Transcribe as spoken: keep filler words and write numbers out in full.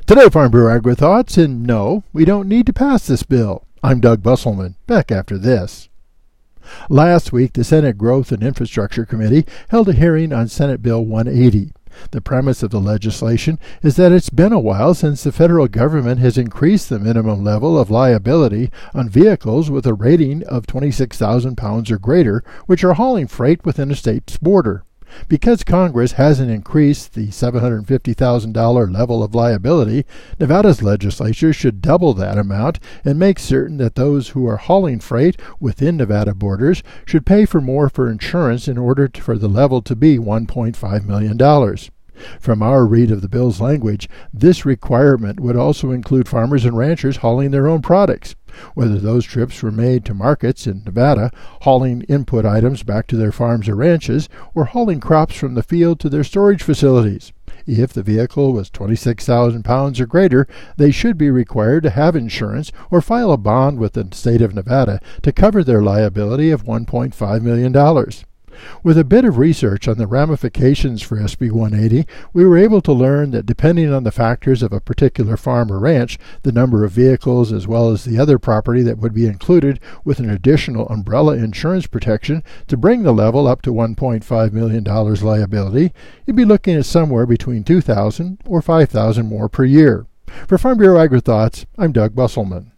Today, Farm Bureau Agri Thoughts, and no, we don't need to pass this bill. I'm Doug Busselman, back after this. Last week, the Senate Growth and Infrastructure Committee held a hearing on Senate Bill one eighty. The premise of the legislation is that it's been a while since the federal government has increased the minimum level of liability on vehicles with a rating of twenty-six thousand pounds or greater, which are hauling freight within a state's border. Because Congress hasn't increased the seven hundred fifty thousand dollars level of liability, Nevada's legislature should double that amount and make certain that those who are hauling freight within Nevada borders should pay for more for insurance in order to, for the level to be one point five million dollars. From our read of the bill's language, this requirement would also include farmers and ranchers hauling their own products, whether those trips were made to markets in Nevada, hauling input items back to their farms or ranches, or hauling crops from the field to their storage facilities. If the vehicle was twenty-six thousand pounds or greater, they should be required to have insurance or file a bond with the state of Nevada to cover their liability of one point five million dollars. With a bit of research on the ramifications for S B one eighty, we were able to learn that depending on the factors of a particular farm or ranch, the number of vehicles as well as the other property that would be included with an additional umbrella insurance protection to bring the level up to one point five million dollars liability, you'd be looking at somewhere between two thousand dollars or five thousand dollars more per year. For Farm Bureau Agri Thoughts, I'm Doug Busselman.